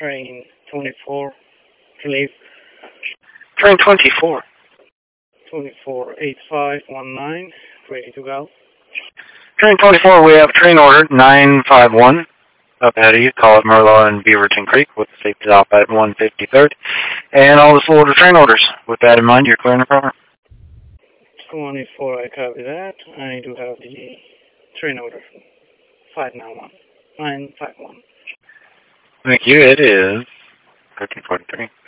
train 24, leave Train 24. 248519, ready to go. Train 24, we have train order 951. Up ahead of you, call it Merlo and Beaverton Creek with the safety stop at 153rd. And all the Florida train orders. With that in mind, you're clearing the program. 24, I copy that. I do have the train order 591, 951. Thank you. It is 1343.